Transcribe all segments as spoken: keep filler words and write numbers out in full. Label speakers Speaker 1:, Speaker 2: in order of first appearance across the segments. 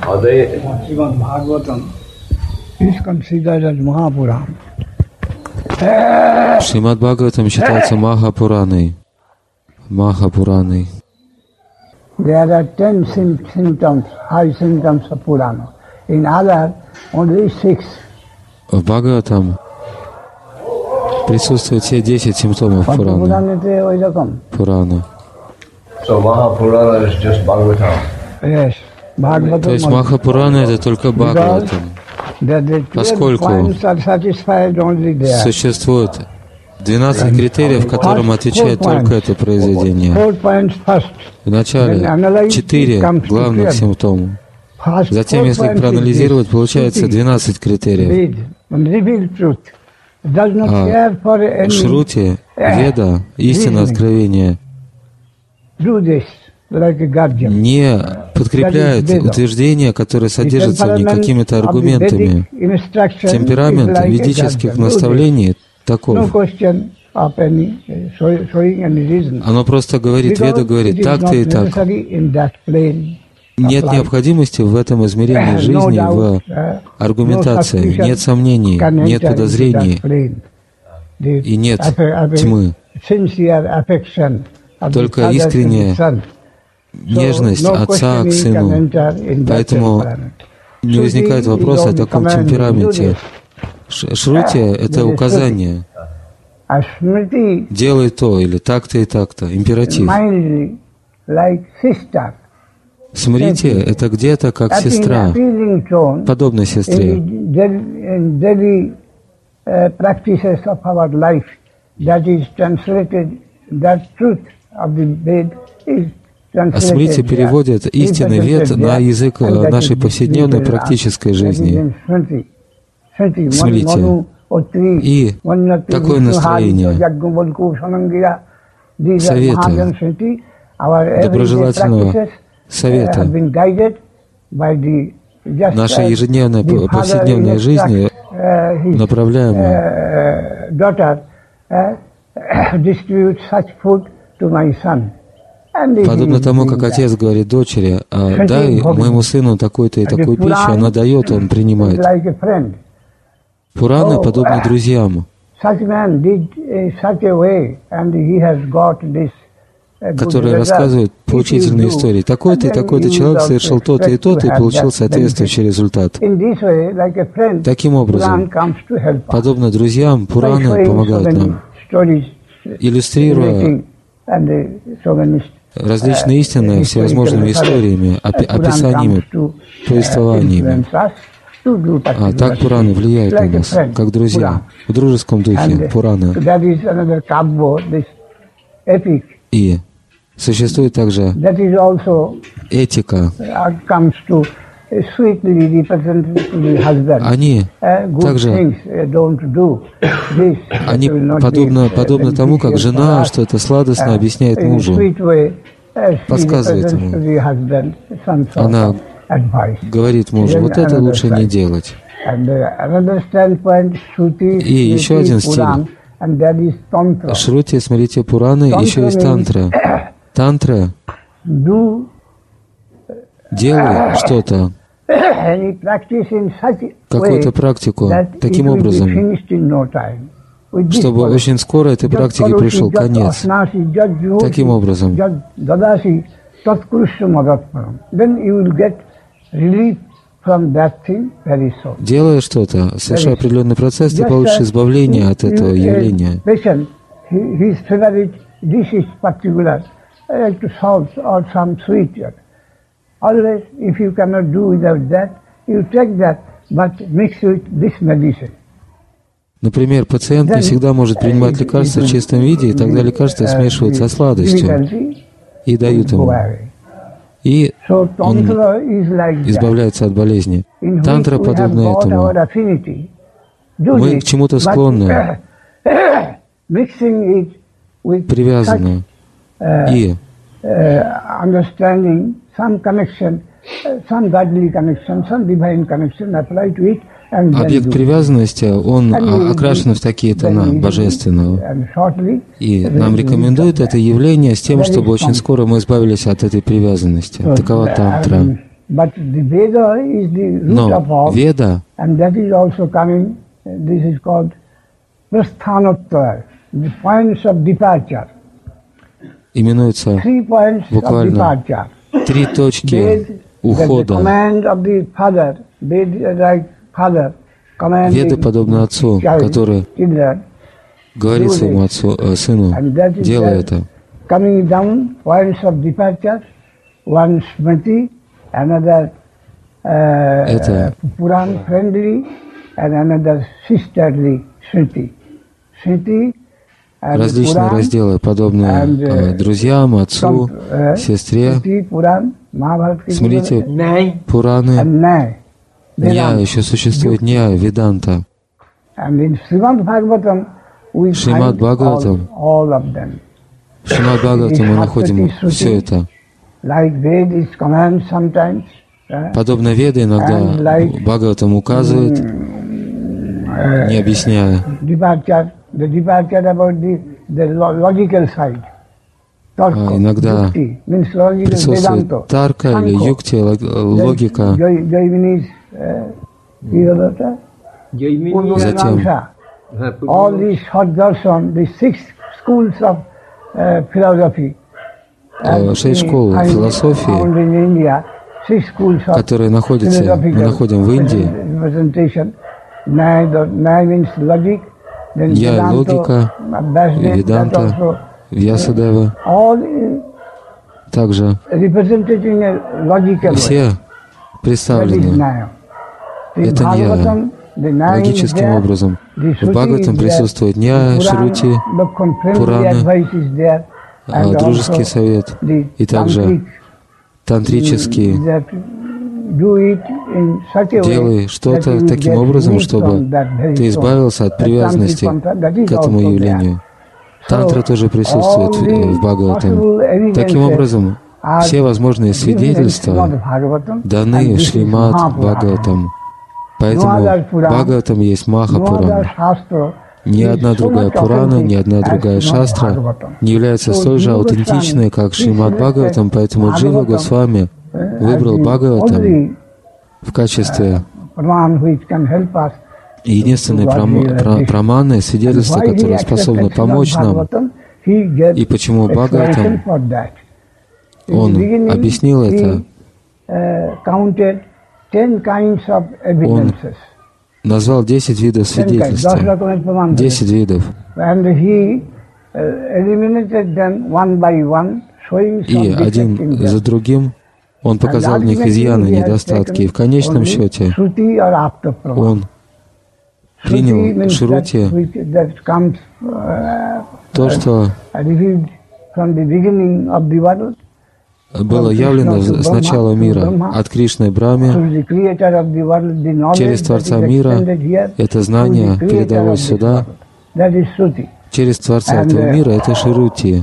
Speaker 1: Are they?
Speaker 2: Srimad Bhagavatam is considered as Mahapurana.
Speaker 3: Шримад Бхагаватам считается Махапураной. Махапураной.
Speaker 2: There are ten symptoms, high symptoms of Purana. In other, only six.
Speaker 3: В Бхагаватам присутствуют все десять симптомов Пураны. Пурана.
Speaker 1: So Mahapurana is just Bhagavatam.
Speaker 2: Yes. Bhagavatam.
Speaker 3: То есть Махапурана это только Бхагаватам. Поскольку существует двенадцать критериев, которым отвечает только это произведение. Вначале четыре главных симптома. Затем, если проанализировать, получается двенадцать критериев. А Шрути, Веда, истинное откровение не подкрепляет утверждения, которые содержатся в них какими-то аргументами. Темперамент ведических наставлений таков. Оно просто говорит, Веда говорит, так-то и так. Нет необходимости в этом измерении жизни, в аргументации. Нет сомнений, нет подозрений и нет тьмы. Только искренняя нежность отца к сыну. Поэтому не возникает вопроса о таком темпераменте. Шрути — это указание. Делай то или так-то и так-то. Императив. Смрити — это где-то как сестра, подобно сестре. А смрити переводит истинный вед на язык нашей повседневной практической жизни. Смрити. И такое настроение совета, доброжелательного совета нашей ежедневной повседневной жизни, направляемой. Подобно тому, как отец говорит дочери, а, дай моему сыну такую-то и такую пищу, она дает, он принимает. Пураны подобны друзьям, которые рассказывают поучительные истории. Такой-то и такой-то человек совершил то-то и то-то и получил соответствующий результат. Таким образом, подобно друзьям, Пураны помогают нам, иллюстрируя различные истины всевозможными историями, описаниями, повествованиями. А так Пураны влияют на нас, как друзья, в дружеском духе Пураны. И существует также этика. Они также, они подобно, подобно тому, как жена что-то сладостно объясняет мужу, подсказывает ему. Она говорит мужу, вот это лучше не делать. И еще один стиль. Шрути, смотрите, Пураны, еще есть тантра. Тантра. Делай что-то, какую-то практику, таким образом, чтобы очень скоро этой практике пришел конец. Таким образом. Делая что-то, совершая определенный процесс, ты получишь избавление от этого явления.
Speaker 2: Always, if you cannot do without that, you take that, but mix with this medicine.
Speaker 3: Например, пациент не всегда может принимать лекарства в чистом виде, и тогда лекарства смешивают со сладостью и дают ему. И он избавляется от болезни. Тантра подобна этому. Мы к чему-то склонны, привязаны и объект привязанности, он окрашен в такие тона божественного. И нам рекомендуют это явление с тем, чтобы очень скоро мы избавились от этой привязанности. Такова тантра.
Speaker 2: But the Veda is the root
Speaker 3: Но
Speaker 2: of all,
Speaker 3: Веда,
Speaker 2: and that is also coming, this is called Prasthanottara, the points of departure.
Speaker 3: именуется
Speaker 2: Three points of
Speaker 3: буквально
Speaker 2: departure.
Speaker 3: три точки
Speaker 2: Ved, that the
Speaker 3: ухода.
Speaker 2: command of the father, Ved like father, command
Speaker 3: Веда
Speaker 2: the
Speaker 3: подобно отцу,
Speaker 2: child,
Speaker 3: который
Speaker 2: children,
Speaker 3: говорит своему отцу, э, сыну,
Speaker 2: and that is
Speaker 3: делай
Speaker 2: the
Speaker 3: это.
Speaker 2: coming down, points of departure, one smriti, another uh,
Speaker 3: Это
Speaker 2: Puran friendly, and another sisterly Sriti. Sriti and
Speaker 3: различные
Speaker 2: Puran,
Speaker 3: разделы, подобные
Speaker 2: and,
Speaker 3: э,
Speaker 2: uh,
Speaker 3: друзьям, отцу,
Speaker 2: some, uh,
Speaker 3: сестре,
Speaker 2: Sriti, Puran, Mahabharata,
Speaker 3: Смрити,
Speaker 4: Nay.
Speaker 3: Пураны,
Speaker 2: and Nay.
Speaker 3: Ня,
Speaker 2: Vedanta.
Speaker 3: еще существует Ня, Веданта.
Speaker 2: And in Srimad Bhagavatam, we
Speaker 3: Шримад
Speaker 2: find
Speaker 3: Бхагаватам,
Speaker 2: all, all of them.
Speaker 3: в Шримад Бхагаватам мы находим все это.
Speaker 2: Like Ved is command sometimes. uh,
Speaker 3: Подобно Веде иногда
Speaker 2: And like,
Speaker 3: Бхагаватам указывает, не объясняя.
Speaker 2: Departure, the departure about the, the lo- logical side. Tarka,
Speaker 3: А, иногда
Speaker 2: yukti, means logical
Speaker 3: Присутствует
Speaker 2: Vedanto.
Speaker 3: тарка или
Speaker 2: Sanko,
Speaker 3: юкти, лог- логика.
Speaker 2: Jai- Jaiminese, uh, কি হলো ওটা?
Speaker 4: Jaimini.
Speaker 3: Затем
Speaker 2: Purvamamsa.
Speaker 4: হ্যাঁ,
Speaker 2: All these hot darshan, the six schools of uh, philosophy.
Speaker 3: Э, шесть школ
Speaker 2: I
Speaker 3: философии,
Speaker 2: found in India, six schools of
Speaker 3: которые находятся, мы
Speaker 2: philosophical
Speaker 3: находим в Индии.
Speaker 2: representation. Nyaya, the Nyaya means logic. Then
Speaker 3: Я
Speaker 2: Vedanta,
Speaker 3: логика,
Speaker 2: Vyasdev, that
Speaker 3: Веданта,
Speaker 2: also,
Speaker 3: Вьясадева,
Speaker 2: all uh,
Speaker 3: также
Speaker 2: represented in a logical way.
Speaker 3: все
Speaker 2: That is
Speaker 3: представлены
Speaker 2: Nyaya. In
Speaker 3: Это Nya.
Speaker 2: Bhagavatam, the Nyaya is
Speaker 3: логическим
Speaker 2: there,
Speaker 3: образом.
Speaker 2: the
Speaker 3: В
Speaker 2: Shruti
Speaker 3: Бхагаватам
Speaker 2: is there,
Speaker 3: присутствует Ня,
Speaker 2: Puran,
Speaker 3: Шрути,
Speaker 2: the friendly
Speaker 3: Пураны,
Speaker 2: advice is there,
Speaker 3: а,
Speaker 2: and
Speaker 3: дружеский
Speaker 2: also
Speaker 3: совет
Speaker 2: the
Speaker 3: и также
Speaker 2: tantric,
Speaker 3: тантрический.
Speaker 2: that do it in such a way
Speaker 3: Делай
Speaker 2: that
Speaker 3: что-то
Speaker 2: you
Speaker 3: таким
Speaker 2: get
Speaker 3: образом,
Speaker 2: free
Speaker 3: чтобы
Speaker 2: from that very
Speaker 3: ты
Speaker 2: soul.
Speaker 3: избавился от
Speaker 2: That
Speaker 3: привязанности
Speaker 2: tantric mantra, that is
Speaker 3: к этому
Speaker 2: also
Speaker 3: явлению.
Speaker 2: there.
Speaker 3: Тантра
Speaker 2: So,
Speaker 3: тоже присутствует
Speaker 2: all
Speaker 3: в
Speaker 2: the
Speaker 3: в Бхагаватам.
Speaker 2: possible
Speaker 3: Таким
Speaker 2: evidences
Speaker 3: образом,
Speaker 2: are
Speaker 3: все возможные
Speaker 2: given in
Speaker 3: свидетельства
Speaker 2: Srimad Bhagavatam,
Speaker 3: даны
Speaker 2: and
Speaker 3: в
Speaker 2: this is
Speaker 3: Шримад
Speaker 2: Mahapurana.
Speaker 3: Бхагаватам. Поэтому
Speaker 2: No other Purana,
Speaker 3: Бхагаватам есть
Speaker 2: No other
Speaker 3: Маха-Пурана.
Speaker 2: Shastra
Speaker 3: Ни
Speaker 2: is
Speaker 3: одна
Speaker 2: so
Speaker 3: другая
Speaker 2: much
Speaker 3: Пурана, ни
Speaker 2: authentic
Speaker 3: одна
Speaker 2: as
Speaker 3: другая
Speaker 2: Srimad
Speaker 3: шастра
Speaker 2: Bhagavatam.
Speaker 3: не является
Speaker 2: So
Speaker 3: столь же
Speaker 2: Jiva
Speaker 3: аутентичной, как
Speaker 2: Goswami,
Speaker 3: Шримад
Speaker 2: he
Speaker 3: Бхагаватам,
Speaker 2: selected
Speaker 3: поэтому Джива
Speaker 2: Bhagavatam,
Speaker 3: Госвами
Speaker 2: uh,
Speaker 3: выбрал
Speaker 2: as the
Speaker 3: Бхагаватам
Speaker 2: only
Speaker 3: в качестве
Speaker 2: Purana which can help us.
Speaker 3: единственной пром- про- проманы, свидетельства,
Speaker 2: And why he
Speaker 3: которое способно
Speaker 2: accepted
Speaker 3: помочь
Speaker 2: Srimad
Speaker 3: нам.
Speaker 2: Bhagavatam, he gave
Speaker 3: И почему
Speaker 2: explanation
Speaker 3: Бхагаватам,
Speaker 2: for that. In the
Speaker 3: он
Speaker 2: beginning,
Speaker 3: объяснил
Speaker 2: he,
Speaker 3: это,
Speaker 2: uh, counted ten kinds of evidences.
Speaker 3: назвал десять видов
Speaker 2: Ten kinds, দশ
Speaker 3: свидетельства.
Speaker 2: রকমের প্রমাণ দিলেন।
Speaker 3: Десять видов.
Speaker 2: And he uh, eliminated them one by one, showing some
Speaker 3: И
Speaker 2: defect
Speaker 3: один
Speaker 2: in them.
Speaker 3: за другим он показал в них изъяны, недостатки. И в конечном счете
Speaker 2: Shruti or Apta Pramana.
Speaker 3: он
Speaker 2: Shruti
Speaker 3: принял
Speaker 2: means
Speaker 3: Шрути,
Speaker 2: that which- that comes uh,
Speaker 3: то, что
Speaker 2: revealed from the beginning of the world,
Speaker 3: было явлено с с начала мира от Кришны Брахме.
Speaker 2: through the creator of the world, the knowledge
Speaker 3: Через
Speaker 2: that
Speaker 3: Творца
Speaker 2: is
Speaker 3: мира
Speaker 2: extended here,
Speaker 3: это
Speaker 2: through
Speaker 3: знание
Speaker 2: the creator
Speaker 3: передалось
Speaker 2: of this
Speaker 3: сюда.
Speaker 2: world. That is Shruti.
Speaker 3: Через Творца
Speaker 2: And,
Speaker 3: этого
Speaker 2: uh,
Speaker 3: мира это Шрути.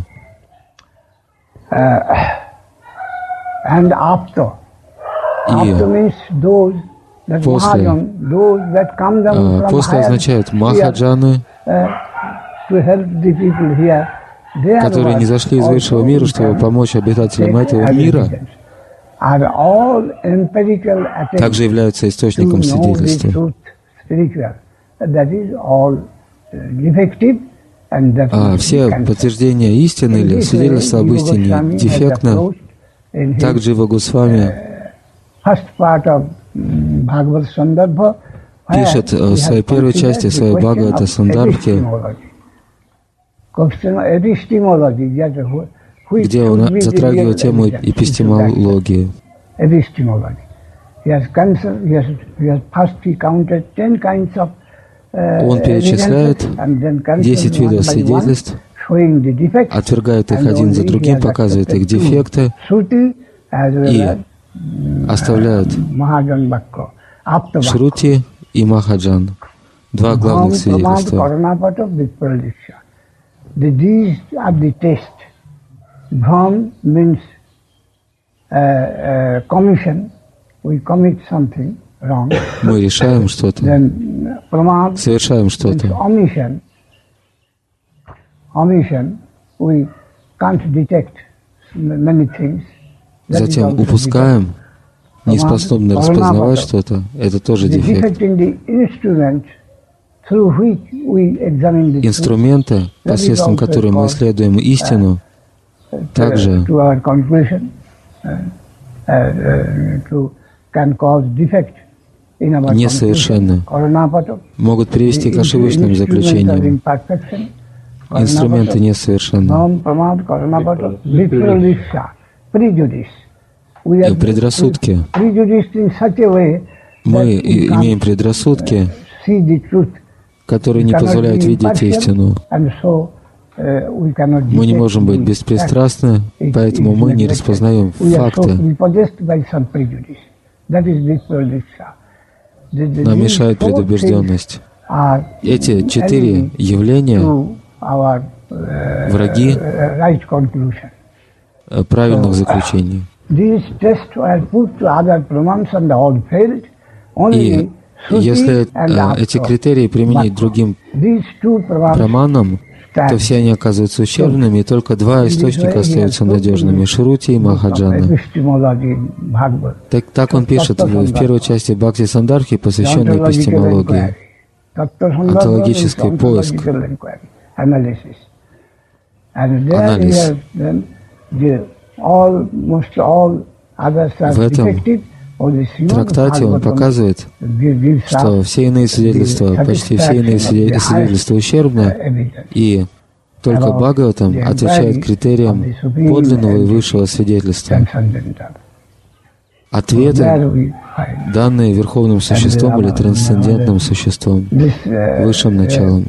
Speaker 2: And Apta. Apta
Speaker 3: И
Speaker 2: means those that
Speaker 3: после,
Speaker 2: Mahajan, those that come down
Speaker 3: а,
Speaker 2: from
Speaker 3: после
Speaker 2: higher
Speaker 3: означает
Speaker 2: sphere,
Speaker 3: Махаджаны,
Speaker 2: uh, to help the people here. Their
Speaker 3: которые не
Speaker 2: work
Speaker 3: зашли из высшего
Speaker 2: also
Speaker 3: мира,
Speaker 2: we
Speaker 3: чтобы
Speaker 2: can
Speaker 3: помочь обитателям
Speaker 2: take
Speaker 3: этого
Speaker 2: as
Speaker 3: мира,
Speaker 2: evidence. Are all empirical attempts
Speaker 3: также являются
Speaker 2: to
Speaker 3: источником
Speaker 2: know the
Speaker 3: свидетельства.
Speaker 2: truth spiritual. That is all uh, defective and that
Speaker 3: А
Speaker 2: we
Speaker 3: все
Speaker 2: can-
Speaker 3: подтверждения истины
Speaker 2: In
Speaker 3: или
Speaker 2: this way,
Speaker 3: свидетельства об
Speaker 2: Jiva
Speaker 3: истине
Speaker 2: Goswami has
Speaker 3: дефектно,
Speaker 2: approached in his
Speaker 3: так Джива Госвами
Speaker 2: first part of mm, Bhagavad Sandarbha, where
Speaker 3: пишет
Speaker 2: he
Speaker 3: э, в
Speaker 2: has
Speaker 3: своей первой
Speaker 2: considered
Speaker 3: части
Speaker 2: the
Speaker 3: своей
Speaker 2: question
Speaker 3: Бхагавата
Speaker 2: of
Speaker 3: Сандарбхи,
Speaker 2: epistemology. Question of epistemology, that wh- which
Speaker 3: где
Speaker 2: should
Speaker 3: он
Speaker 2: be the
Speaker 3: затрагивает
Speaker 2: real
Speaker 3: тему
Speaker 2: evidence into that
Speaker 3: эпистемологии.
Speaker 2: epistemology. He has, considered, he has, he has first he counted ten kinds of uh,
Speaker 3: Он перечисляет
Speaker 2: evidences and then considered
Speaker 3: десять
Speaker 2: one
Speaker 3: видов
Speaker 2: by one,
Speaker 3: свидетельств,
Speaker 2: showing the defects,
Speaker 3: отвергает их
Speaker 2: and
Speaker 3: один за
Speaker 2: only he
Speaker 3: другим,
Speaker 2: has
Speaker 3: показывает их
Speaker 2: accepted two,
Speaker 3: дефекты
Speaker 2: Shruti as well
Speaker 3: и
Speaker 2: as
Speaker 3: оставляет
Speaker 2: Mahajan Bhakya, Apta Bhakya.
Speaker 3: Шрути и Махаджан. Два главных
Speaker 2: Bham Pramad
Speaker 3: свидетельства.
Speaker 2: Karanapata Vipraliksha. The, these are the test. Bham means uh, uh, commission. We commit something wrong.
Speaker 3: Мы решаем что-то,
Speaker 2: Then Pramad
Speaker 3: совершаем
Speaker 2: means
Speaker 3: что-то.
Speaker 2: omission. Omission, we can't detect many things. That is
Speaker 3: Затем
Speaker 2: also
Speaker 3: упускаем не способны распознавать что-то, это тоже дефект. Инструменты, посредством которых мы исследуем истину, также несовершенны, могут привести к ошибочным заключениям. Инструменты несовершенны. И предрассудки. Мы имеем предрассудки, которые не позволяют видеть истину. Мы не можем быть беспристрастны, поэтому мы не распознаем факты. Нам мешает предубежденность. Эти четыре явления — враги правильных заключений. И если эти критерии применить другим праманам, то все они оказываются ущербными, и только два источника остаются надежными — Шрути и Махаджана. Так, так он пишет в, в первой части Бхакти Сандархи, посвященной эпистемологии, онтологический поиск, анализ. В этом трактате он показывает, что все иные свидетельства, почти все иные свидетельства ущербны, и только Бхагаватам отвечает критериям подлинного и высшего свидетельства. Ответы, данные Верховным Существом или трансцендентным Существом, высшим началом.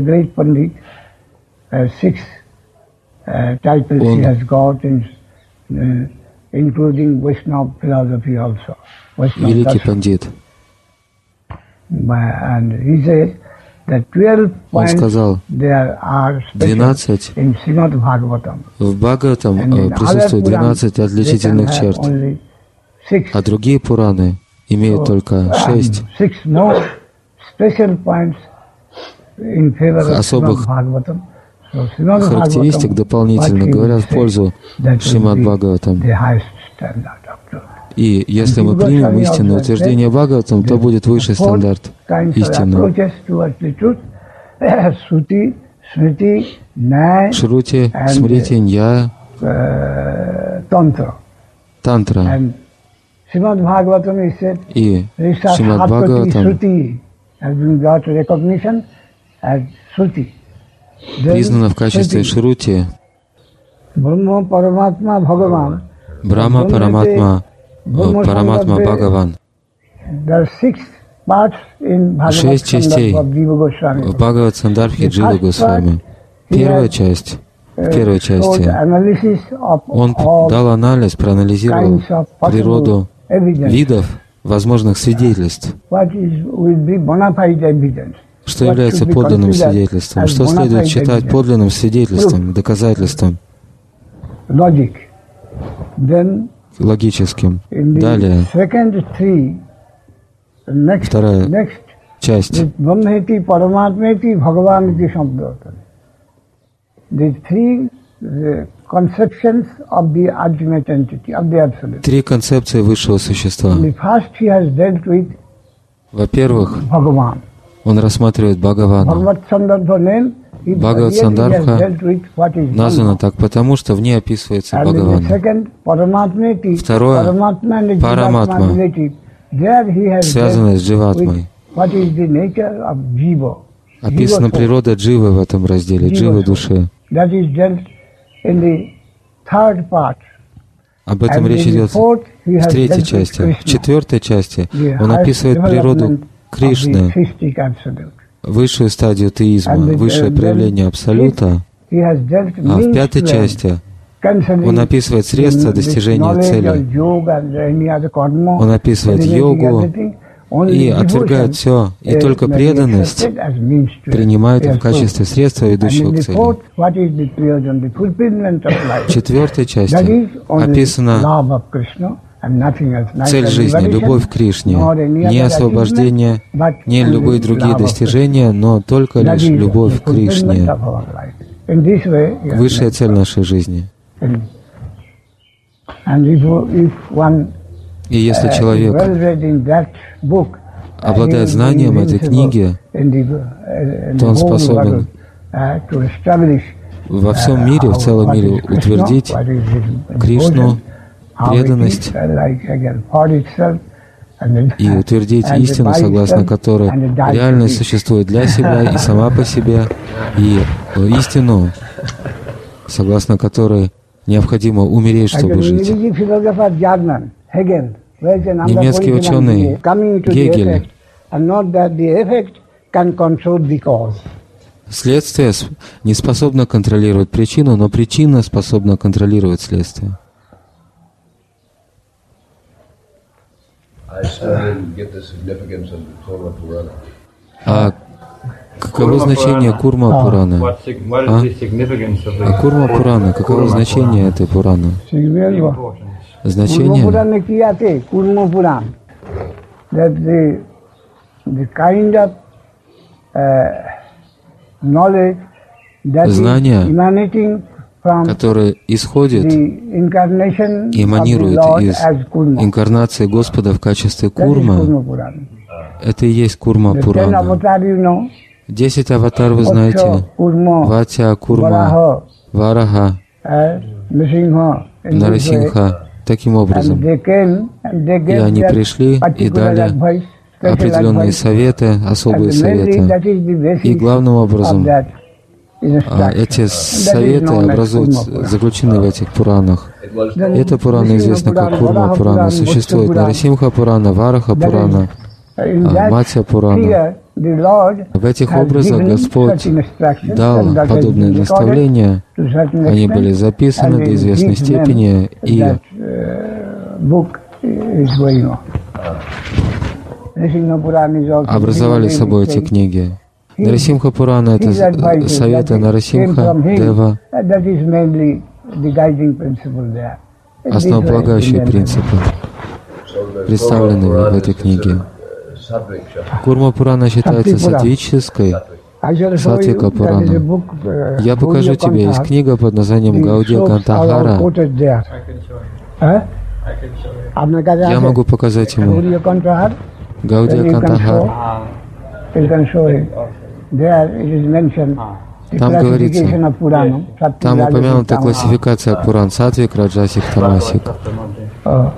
Speaker 3: Он including Vaishnava philosophy also. Vaishnava великий пандит. Он сказал, двенадцать, в Бхагаватам присутствует двенадцать отличительных черт, а другие Пураны имеют только шесть особых характеристик дополнительно говорят в пользу Шримад Бхагаватам. И если мы примем истинное утверждение Бхагаватам, то будет высший стандарт истины. Шрути, Смрити, Ньяя, Тантра. И Шримад Бхагаватам признано в качестве Шрути. Брахма Параматма Параматма Бхагаван. Шесть частей в Бхагават Сандархе Джива Госвами. Первая часть, в первой части он дал анализ, проанализировал природу видов возможных свидетельств. Что является подлинным свидетельством? Что следует считать подлинным свидетельством, доказательством? Логическим. Далее, вторая часть. Три концепции высшего существа. Во-первых, он рассматривает Бхагавана. Бхагават Сандарха названа так потому, что в ней описывается Бхагаван. Второе — Параматма, связанное с Дживатмой. Описана природа Дживы в этом разделе, Дживы души. Об этом речь идет в третьей части. В четвертой части он описывает природу Кришны, высшую стадию теизма, высшее проявление Абсолюта, а в пятой части он описывает средства достижения цели. Он описывает йогу и отвергает все, и только преданность принимает в качестве средства, ведущего к цели. В четвертой части описана цель жизни, любовь к Кришне, не освобождение, не любые другие достижения, но только лишь любовь к Кришне, высшая цель нашей жизни. И если человек обладает знанием этой книги, то он способен во всем мире, в целом мире утвердить Кришну, преданность и утвердить истину, согласно которой реальность существует для себя и сама по себе, и истину, согласно которой необходимо умереть, чтобы жить. Немецкий ученый Гегель. Следствие не способно контролировать причину, но причина способна контролировать следствие. А каково значение Курма Пурана? А? А Курма Пурана, каково значение этой Пураны? Значение? Знания, которые исходят, эманируют из инкарнации Господа в качестве Курма, это и есть Курма Пурана. Десять аватар, вы знаете, Ватья, Курма, Вараха, Нарасимха, таким образом. И они пришли и дали определенные советы, особые советы. И главным образом эти советы образуют, заключены в этих Пуранах. Эта Пурана известна как Курма Пурана. Существует Нарасимха Пурана, Вараха Пурана, Матья Пурана. В этих образах Господь дал подобные наставления. Они были записаны до известной степени и образовали собой эти книги. Нарасимха Пурана — это советы Нарасимха, Дева, основополагающие принципы, представленные в этой книге. Курма Пурана считается сатвической, Сатвика Пурана. Я покажу тебе, есть книга под названием Гаудия Кантахара. Я могу показать ему Гаудия Кантахар. Там говорится, там упомянута классификация Пуран, Сатвик, Раджасик, Тамасик.